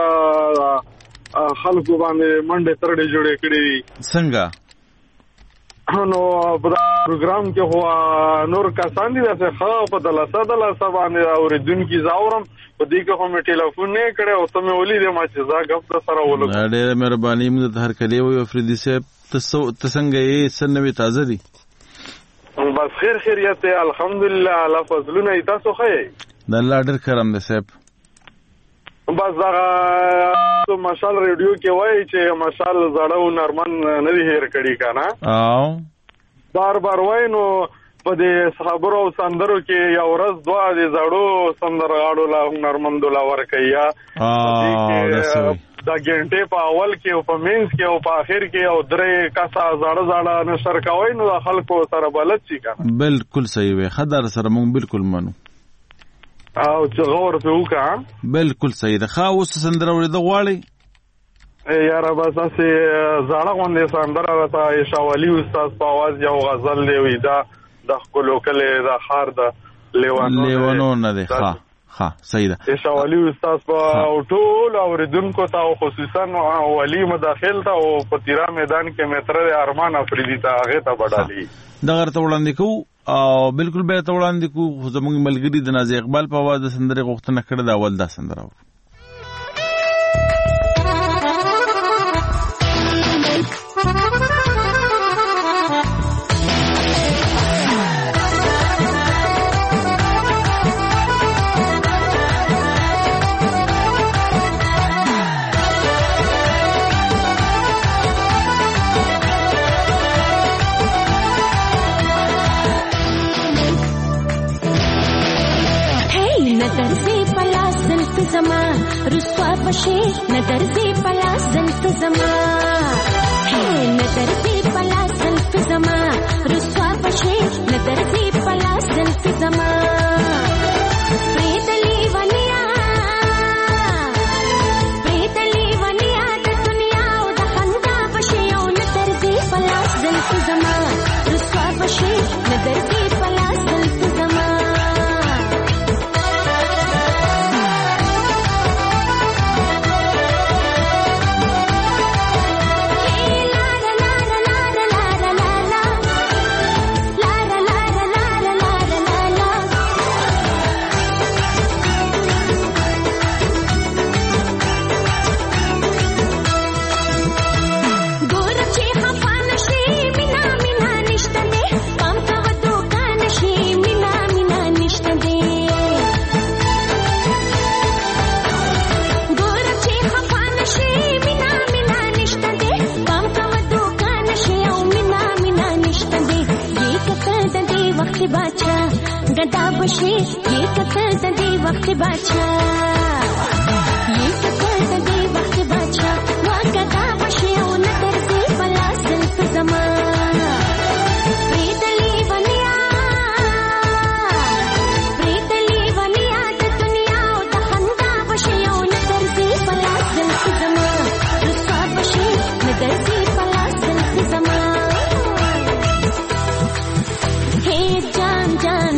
خلکو باندې منډه ترډه جوړې کړې څنګه نو په پروګرام کې هو نور کسان دي چې خا په دلاسه دلاسه باندې اوریدونکو زاورم په دې کې هم ټلیفون نه کړي او ته مې ولې دې ما چې زا غف سره ولګ ډېر مهرباني موږ ته هر کلی وي افریدي صاحب تاسو څنګه یې سنوي تازه دي بس خیر خیریت الحمدلله الله فضلونه تاسو خې د الله ډېر کرم دی صاحب بس دا مشال ریډیو کې وایي چې مشال زړه او نرمن نه دی هیر کړي کنه او بار بار وای نو په دې صحابرو او سندرو کې یو ورځ دوا دي زړو سندرغاړو لا نرمندو لا ورکیا دا ګنټه په اول کې او په مینس کې او په اخر کې او درې کاسه زړه زړه نشر کوي نو خلکو سره بلد شي کنه بالکل صحیح وي خدای سره مونږ بالکل منو او چې غور په وکا بالکل صحیح ده خا اوس سندره ورته غواړي یار بس اسه زړه غونډه سندره وتا شاولي استاد په आवाज یو غزل دی وی دا د خلکو کله د خار د لیوانو لیوانو نه ده ښه ها صحیح ده. شاولي استاد په ټول اوریدونکو ته او خصوصا ولی مداخل ته او په تیرا میدان کې متر ارمان افریدي ته هغه ته بدالي دا غرته وړاندې کو او بالکل به ته وړاندې کو زموږ ملګری د ناز اقبال په आवाज د سندره غوښتنه کړې دا اول دا سندره زما رسوا بشي نظر دې پلا زلف زما هي نظر دې پلا زلف زما رسوا بشي نظر دې پلا زلف زما پریتلی ونیا پریتلی ونیا د دنیا او د خندا بشي او نظر دې پلا زلف زما رسوا بشي نظر دې پلا زلف زما गदा बशे ये कतर दे वक्त बाचा ये कतर दे वक्त बाचा वा गदा बशे ओ नतर दे पला सिल्फ जमा प्रीतली वनिया प्रीतली वनिया द दुनिया ओ द खंदा बशे ओ नतर दे पला सिल्फ जमा रुसवा बशे नतर दे पला सिल्फ जमा हे जान जान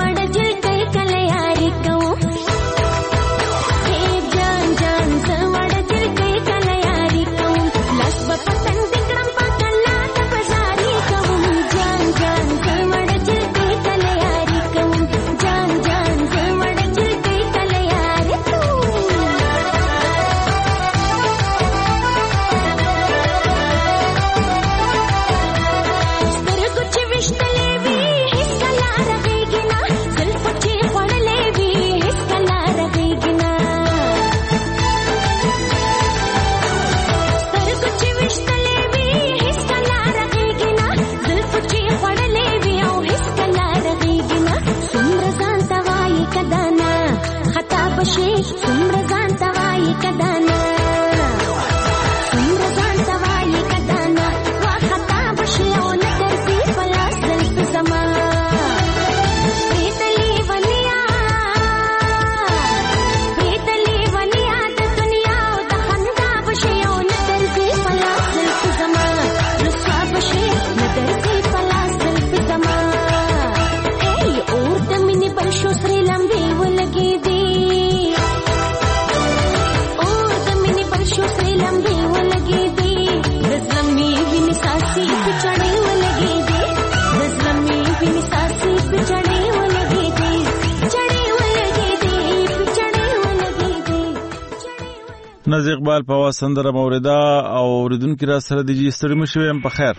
ناز اقبال په سندره موریدا او اوریدونکو را سره د جی ستړي مشوي هم په خیر.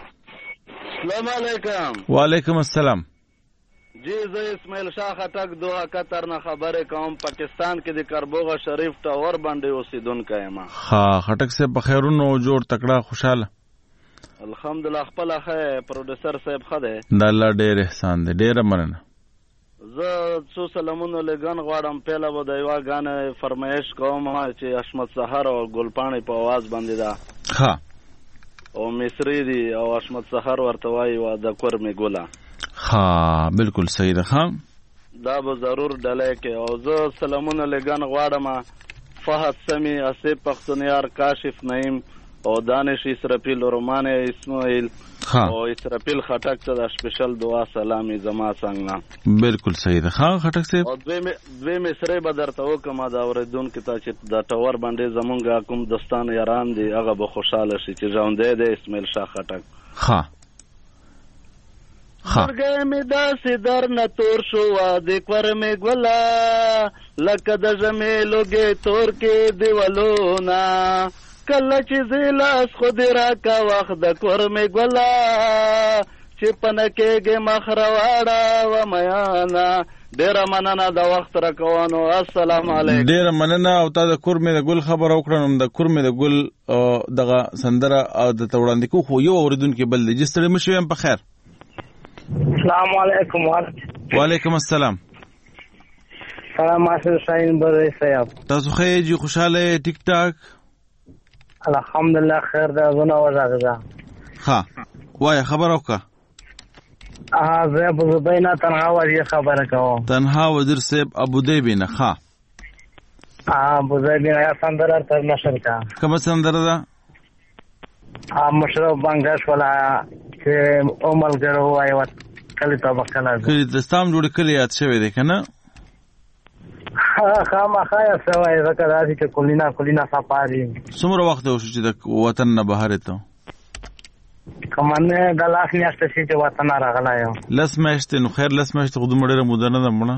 السلام علیکم. وعلیکم السلام. جی زه اسماعیل شاه خټک دوه قطر نه خبرې کوم. پاکستان کې د کربوغه شریف ټاور باندې اوسیدونکی یم. ها خټک صاحب په خیرونو جوړ تکړه خوشاله. الحمدلله خپل ښه پروډوسر صاحب ښه دی. د الله ډېر احسان دی. ډېره مننه. زه څو سلامونه لګن غواړم. پیله به د یوه ګانې فرمایش کوم چې حشمت سحر او ګلپاڼې په آواز باندې ده. ها او مصري دي او حشمت سحر ورته وایي وا د کور مې ګله. ها بالکل صحیح ده. ها دا به ضرور ډلې کې. او زه سلامونه لګن غواړم فهد سمی اسیب پختونیار کاشف نعیم او دانش اسرافیل رومان اسماعیل او اسرافیل خټک ته د سپیشل دعا سلامي زما څنګه بالکل صحیح ده. ها خټک صاحب او دوی دوی مصری به درته وکم دا اوریدونکو ته چې د ټاور باندې زمونږ کوم دوستان یاران دي هغه به خوشاله شي چې ژوندی دی اسماعیل شاه خټک. ها ها مرګ می داسې در نه تور شو د کور می ګولا لکه د ژمې لوګې تور کې دیوالونه کله چې زیلاس خود را کا وخت د کور می ګولا چې پنکېږي مخ راواړه و میانا. ډېره مننه د وخت راکوانو. السلام علیکم. ډېره مننه. او تا د کور می د ګل خبره وکړم د کور می د ګل دغه سندره او د توړاندې کو خو یو اوریدونکو بل دی جستړی مشو هم په خیر. السلام علیکم. وعلیکم السلام. سلام ماشر شاهین بری صاحب. تاسو خیر جی خوشاله ټیک ټاک؟ الحمدلله خیر ده. زونه وځه. ها وای خبر اوکا. اه زه ابو ظبي نه تنها وځي خبره کوم. تنها وزیر صاحب ابو ظبي نه. ها اه ابو ظبي نه سندره تر نشر کا. کوم سندره ده؟ اه مشرف بنگاش ولا چې عمل ګرو وای وت کلی ته وکړه. کلی د استام جوړ کلی یاد شوی دی کنه؟ ها خامہ خایا سوای زکه راځي چې کولینا کولینا سفاری. څومره وخت وشو چې د وطن نه بهر ته؟ کمنه د لاس میاشتې چې وطن راغلا یو. لس میاشتې. نو خیر لس میاشتې خو دومره ډېره موده نه ده مړه.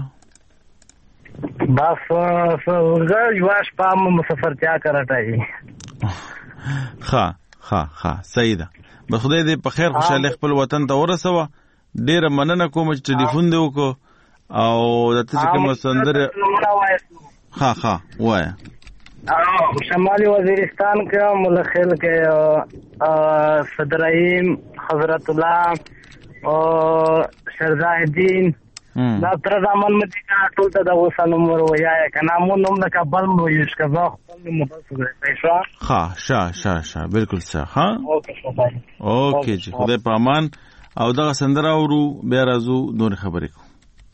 بس ورګه یواش پام مسافرتیا کرټای. ها ها ها صحیح ده. به خدای دې په خیر خوشاله خپل وطن ته ورسوه. ډېره مننه کوم چې ټلیفون دې وکړو او د تاسو کوم سندره. ها ها وای. شمالي وزیرستان کې ملخل کې صدرایم حضرت الله او شرزاهدین دا تر زمان مدینه ټول ته د وسانو مور ویا کنه مو نوم د کابل مو یوش کبا خپل مو پېښه. ها شا شا شا بالکل صح. ها اوکے جی خدای په امان. او دا سندره اورو بیا راځو نور خبرې کو.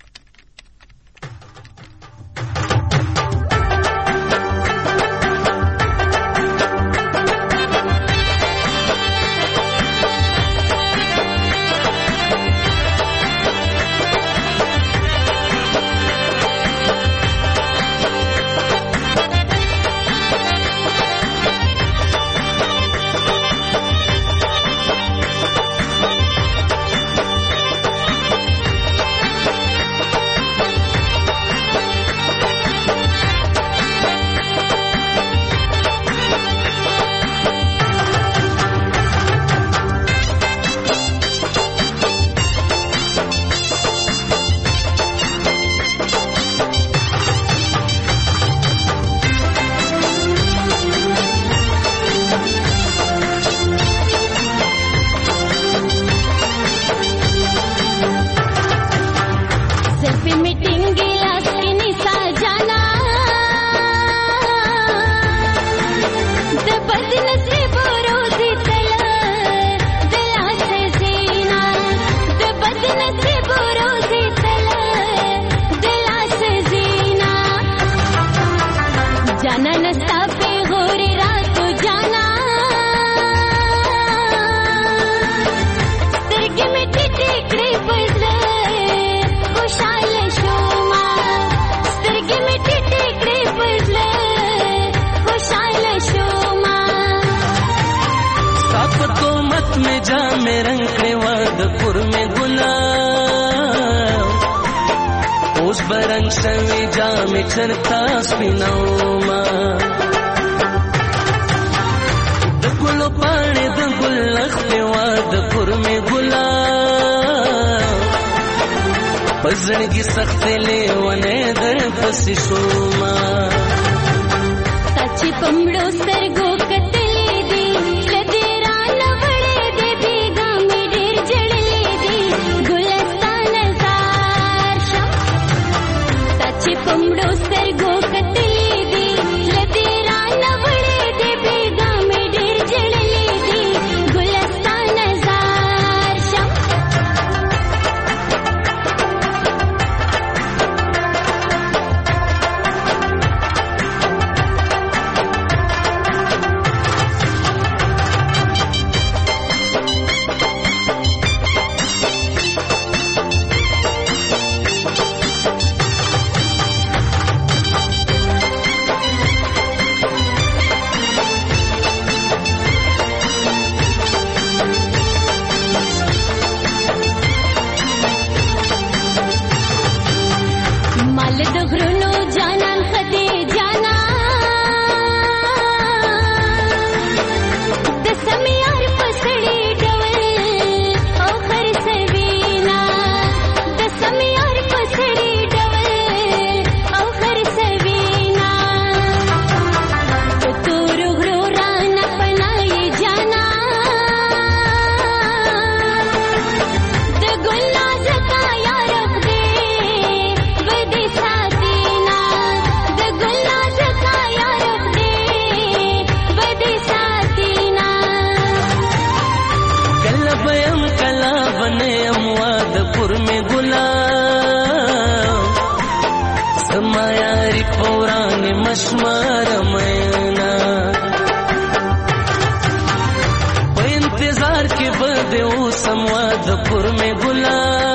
برنګ شوی جامې چرتا سپینوما د ګلو پاڼې د ګل لخت وا د پرمې ګلا پزړګي سخت لیونه در پسې شوما سچ پمړو سترګو کتلې دي لدیرا لوړې دې بیګا مې ډېر جړلې دي ګلستان زار شم سچ پمړو سترګو کتلې دي لدیرا لوړې دې بیګا مې ډېر جړلې دي ګلستان زار شم بیم کلا بنیم واد پر میں گلا زما یاری پوران مشمار مینا په انتظار کې بده اوسم واد پر میں گلا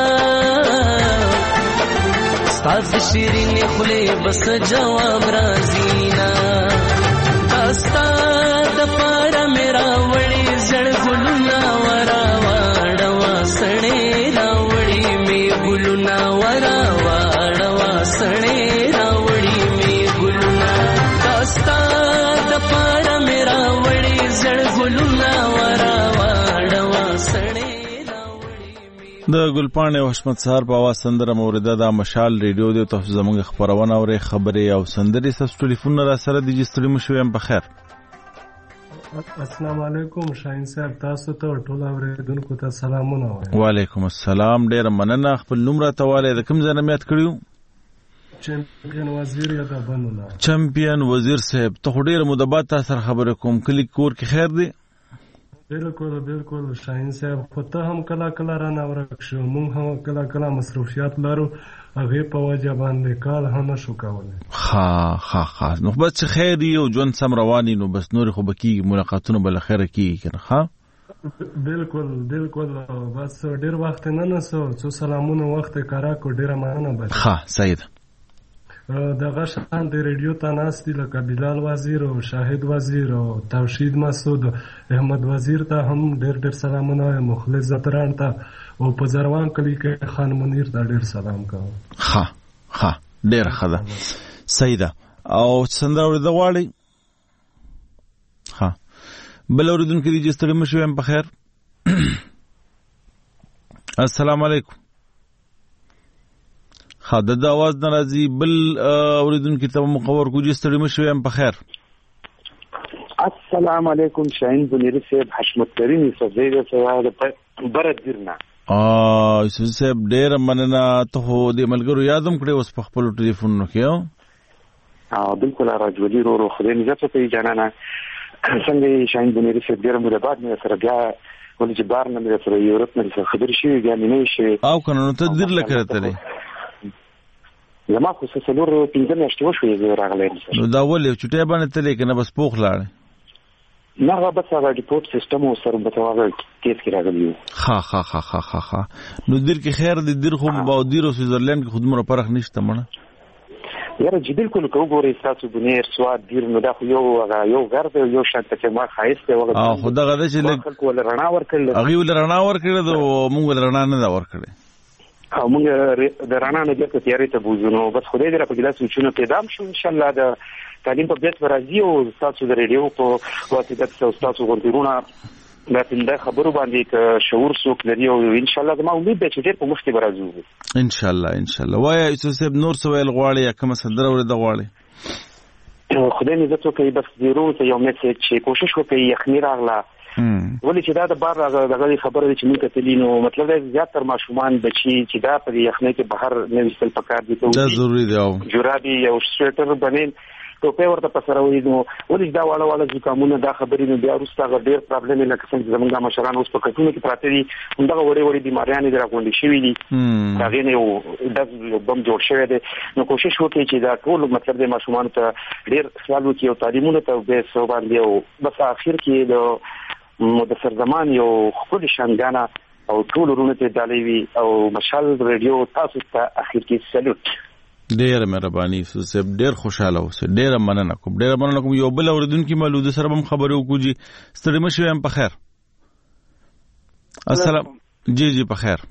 ستاسو شیرین خله بس جواب رازینا داستا د پار میرا وړي زړ ګلونا ورا واړوا سړې راوړي می ګلونا ورا واړوا سړې راوړي می ګلونا داستا د پار میرا وړي زړ ګلونا ورا واړوا سړې د ګلپاڼې او حشمت سهار په आवाज سندره مورده د مشال ریډیو د تاسو زموږ خبرونه او خبرې او سندري ساس ټلیفون را سره د جستړي مشویم په خیر. السلام علیکم شاهین صاحب تاسو ته ټول اوریدونکو ته سلامونه وایم. وعلیکم السلام ډیر مننه خپل نوم را تواله د کوم ځای نه میات کړیو؟ چمپیون وزیر یا د بنولا چمپیون وزیر صاحب ته ډیر مدبات تاسو خبره کوم کلی کور کې خیر دی؟ بالکل بالکل شاهین صاحب خو ته هم کله کله را نه ورک شو مونږ هم کله کله مصروفیات لرو هغه په وجه باندې کال هم نشو کولای. ها ها ها نو بس خیر دی او ژوند سم رواني نو بس نور خو بکی ملاقاتونه بل خیر کیږي کنه. ها بالکل بالکل بس ډیر وخت نه نسو څو سلامونه وخت کارا کو ډیر مانه بس. ها سید دغه شان د ریډیو ته ناست لکه بلال وزیر او شاهد وزیر او توشید مسعود احمد وزیر ته هم ډیر ډیر سلامونه مخلص زتران ته او په زروان کلی کې خان منیر ته ډیر سلام کوم. ها ها ډیر خدا سیده او څنګه ورته غواړي؟ ها بل اوریدونکو دې ستړي مشو هم په خیر. السلام علیکم. خاده د आवाज ناراضي بل اوریدونکو ته مخور کو جستړي مشو هم په خیر. السلام علیکم شاهین بنيري صاحب حشمت کریم صاحب د برد درنا ا یوسف صاحب ډیر مننه ته د ملګرو یادم کړې اوس په خپل ټلیفون نو کې او بالکل راجولي ورو خو دې نجات ته جانانا څنګه شاهین بنيري صاحب ډیر مو د بعد نه سره بیا ولې چې بار نه مې سره یورپ نه خبر شي بیا نه شي او کنه نو ته ډیر لکه ته زما خو سلور پنځه میاشتې وشوې زه راغلی نو دا ولې چټۍ باندې تلې کنه بس پوخ لاړ نه هغه بس هغه ریپورټ سیستم او سره به هغه کیس کې راغلی ها ها ها ها ها ها نو دیر کې خیر دې دیر خو با دیر او سویزرلند کې خودمره پرخ نشته مړه یاره چې بالکل کو ګورې تاسو بنیر سواد دیر نو دا خو یو هغه یو غرد یو شانت چې ما خایسته وغه اه خدا غدا چې لګ ول رڼا ورکړل هغه ول رڼا ورکړل او موږ ول رڼا نه دا ورکړل او موږ د رڼا نه د تیارې ته بوزونو بس خدای دې را په ګلاس وچونه پیدا شو ان شاء الله د تعلیم په بیت راځي او تاسو د ریډیو په واسطه تاسو غوړتونه دا څنګه خبرو باندې ک شعور سوک لري او ان شاء الله زما امید ده چې ډېر په مخکې راځو ان شاء الله ان شاء الله وای ایسو صاحب نور سوال غواړي یا کوم صدر ور د غواړي خدای دې زته کوي بس ضرور ته یو میسج چې کوشش وکړي یخنی راغله ولې چې دا د بار دغه خبره چې موږ ته لینو مطلب دا زیاتره ماشومان بچي چې دا په یخنۍ کې بهر نه وستل پکار دي ته دا ضروری دی او جورابي او سویټر باندې ټوپه ورته پسره وې نو ولې دا واړه واړه ځکامونه دا خبرې نو بیا وروسته ډېر پرابلم لکه څنګه زمونږ مشران اوس په کټونو کې پراته دي همدغه وړې وړې بیماریان دې راغونډې شوې دي هغې نه یو ډز بم جوړ شوی دی نو کوشش وکړئ چې دا ټول مطلب د ماشومانو ته ډېر خیال وکړي او تعلیمونو ته به څه باندې او بس اخر کې د مدثر زمان یو خپل شاندانه او ټول ورونه ته دالوي او مشال ریډیو تاسو ته اخر کې سلوټ ډیر مهرباني صاحب ډیر خوشاله اوسه ډیر مننه کوم ډیر مننه کوم یو بل اوریدونکو مولود سره هم خبرو کوجی ستړي مشو هم په خیر السلام جی جی په خیر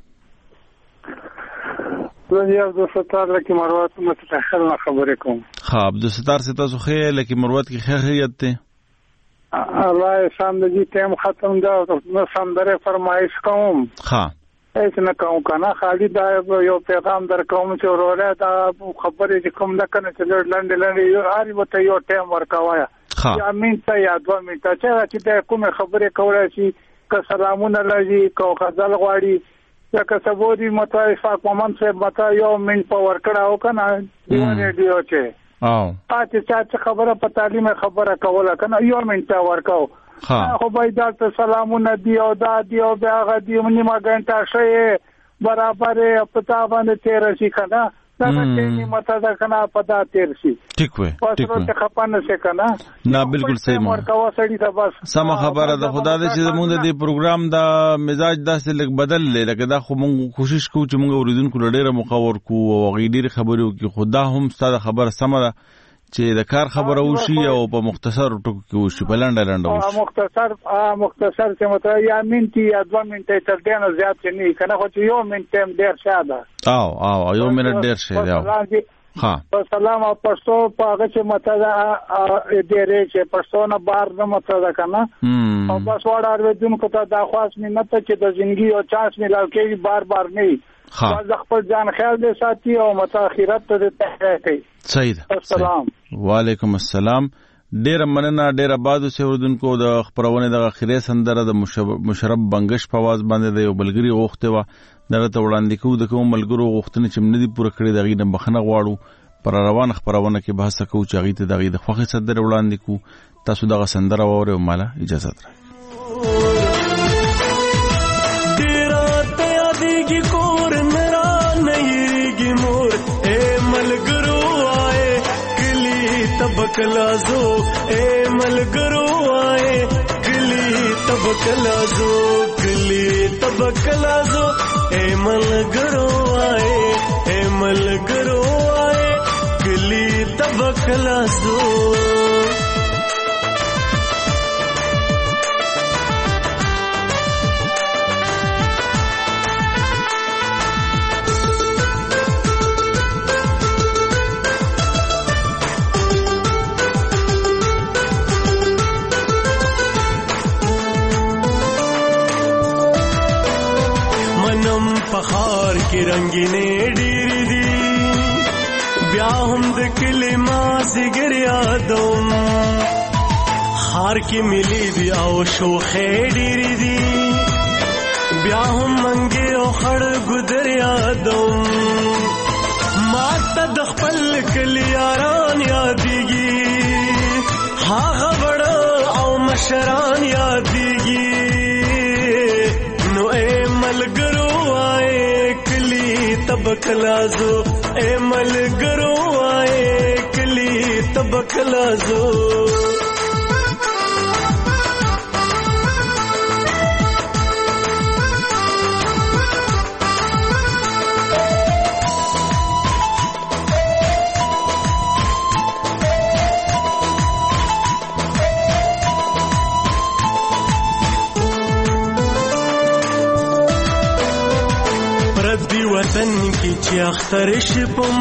زه یو د ستار لکه مروت متأخر نه خبرې کوم ها عبد الستار سے تاسو خیر لکه مروت کی خیریت ته الله سم د دې ټیم ختم دا نو سم درې فرمایش کوم ها هیڅ نه کوم کنه خالي دا یو پیغام در کوم چې وروره دا خبرې چې کوم نه کنه چې لنډ لنډ یو هر وته یو ټیم ورکوایا یا منټه یا دوه منټه چې دا کوم خبرې کولای شي که سلامونه لږی کو غزل غواړي یا که سبودي متوافق مومن صاحب متا یو منټ په ورکړاو کنه دیوانه دیو چې او پاتې چې خبره په تعلیم خبره کوله کنه یو منټه ورکاو خو به دا سلامونه دی او دا دی او بیا هغه دی نیمه ګنټه ښه برابر پتا باندې تیر شي کنه دا چې مته دا کنه پتا تیر شي ٹھیک وي ٹھیک وي ته خپانه شي کنه نه بالکل صحیح مو ورکوا سړی ته بس سم خبره ده خدا دې چې موږ د پروګرام دا مزاج داسې لګ بدل لکه دا خو موږ کوشش کوو چې موږ اوریدونکو ډېر مخاور کو او غیډیر خبرو کې خدا هم ستاسو خبره سم ده چې د کار خبره وشي او په مختصر ټکو کې وشي په لنډه لنډه وشي مختصر مختصر چې مطلب یا منټي یا دوه منټه تر دې نه زیات نه کنه خو چې یو منټ هم ډیر شاده او او یو منټ ډیر شه دی ها په سلام او پښتو په هغه چې مطلب دې رې چې پښتو نه بار نه مطلب کنه او بس وړ اورېدونکو ته دا خاص مینت چې د ژوندۍ او چانس ملاو کې بار بار نه دا خپل ځان خیال دې ساتي او متأخرت ته ته کوي صحیح ده السلام وعلیکم السلام ډیر مننه ډیر آباد اوسئ اوردونکو د خبرونه د اخیری سندره د مشرب بنگش په आवाज باندې د یو بلګری غوښته و درته وړاندې کوو د کوم ملګرو غوښتنه چې مندي پوره کړی دغه د بخنه غواړو پر روان خبرونه کې بحث کوو چې هغه ته دغه د خوخه صدر وړاندې کوو تاسو دغه سندره وره مالا اجازه تر تبکلازو اے ملګرو آئے کلی تبکلازو کلی تبکلازو اے ملګرو آئے اے ملګرو آئے کلی تبکلازو پخار کی رنگینه ډیری دی بیا هم د کلمه زګر یادوم خار کی ملی دی او شوخه ډیری دی بیا هم منګي او خړ ګدر یادوم ما ته د خپل کلی یاران یادېږي هغه وړ او مشران یادېږي نو اے ملګرو تبکلازو اے ملګرو آئے کلی تبکلازو وطن کی چې اختر شپم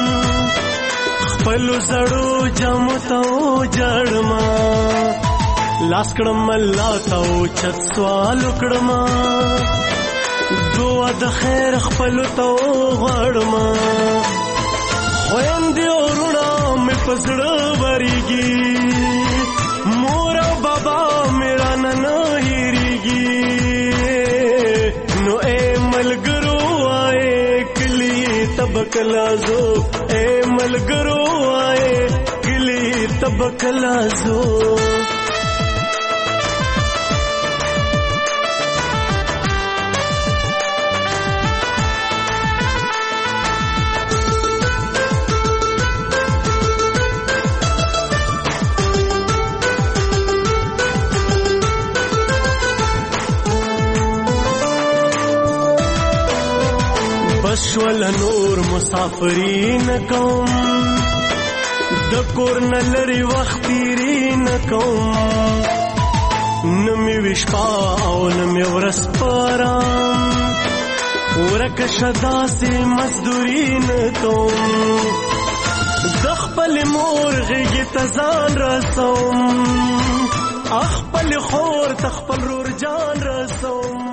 خپل زړو جامو ته جړما لاس کړم الله ته چت سوال کړم دعا د خیر خپل ته غړما خويندې ورونه مې پزړه وريږي مور او بابا میرا نن هېریږي نو اے ملګرو تبکلازو اے ملګرو آئے کلی تبکلازو بشول نور مسافرین کوم د کور نلری وخت تیرین کوم نمی وشپا او نمی ورس پارام ورک شدا سی مزدورین کوم دخپل مور غیگی تزان رسوم اخپل خور تخپل رور جان رسوم